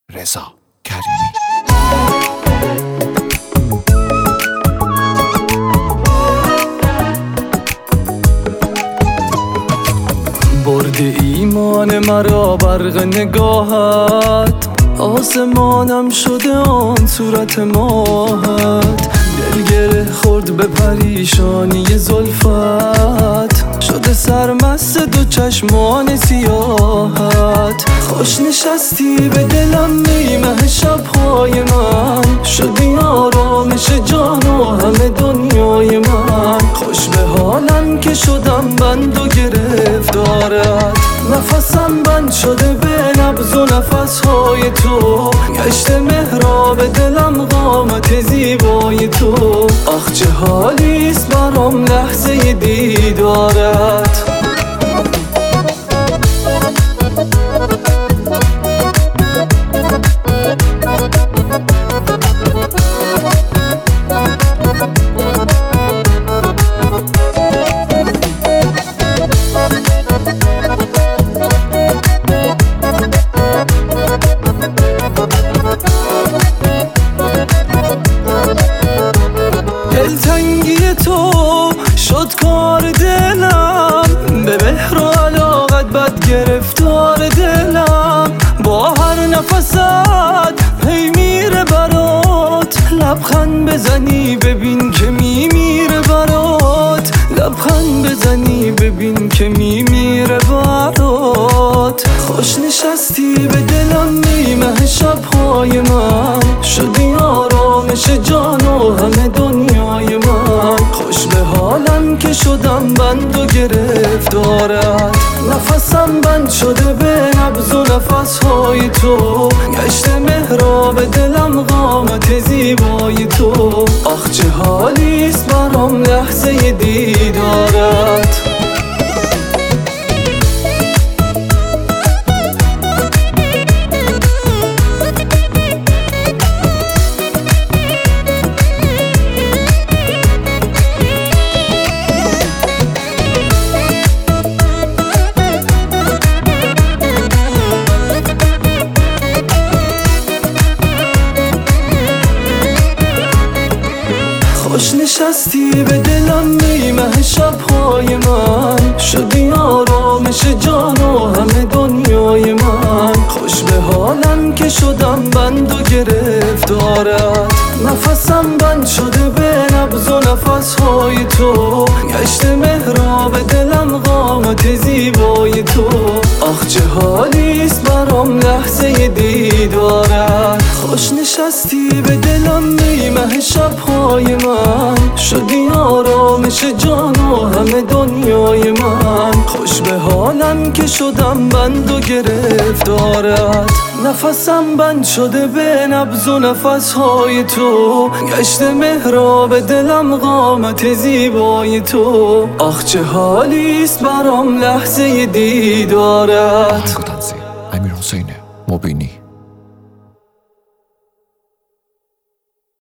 رضا کریمی. برد ایمان مرا برق نگاهت، آسمانم شده آن صورت ماهت. دل گره خورد به پریشانی زلفت، شده سرمست دو چشمان سیاهت. خوش نشستی به دلم نیمه شبهای من، شدی آرامش جان و همه دنیای من. خوش به حالم که شدم بند و گرفتارت، نفسم بند شده به نبض و نفسهای تو. گشته محراب دلم قامت زیبای تو. آخ چه حالیست برام لحظه دیدارت. دلتنگی تو شد کار دلم، به مهر و علاقت بد گرفتار دلم. با هر نفست پی میره برات، لبخند بزنی ببین که میمیره برات. لبخند بزنی ببین که میمیره برات. خوش نشستی به دلم نیمه شبهای من، شدی آرامش جان و همه دنیای من. خوش به حالم که شدم بند و گرفتارت، نفسم بند شده به نبض و نفسهای تو. گشته محراب دلم قامت زیبای تو. آخ چه حالیست برام لحظه دیدارت. خوش نشستی به دلم نیمه شبهای من، شدی آرامش جان و همه دنیای من. خوش به حالم که شدم بند و گرفتارت، نفسم بند شده به نبض و نفسهای تو. گشته محراب دلم قامت زیبای تو. آخ چه حالیست برام لحظه دیدارت. خوش نشستی به دلم نیمه شبهای من، شدی آرامش جان و همه دنیای من. خوش به حالم که شدم بند و گرفتارت، نفسم بند شده به نبض و نفسهای تو. گشته محراب دلم قامت زیبای تو. آخ چه حالیست برام لحظه دیدارت. امیر حسین مبینی.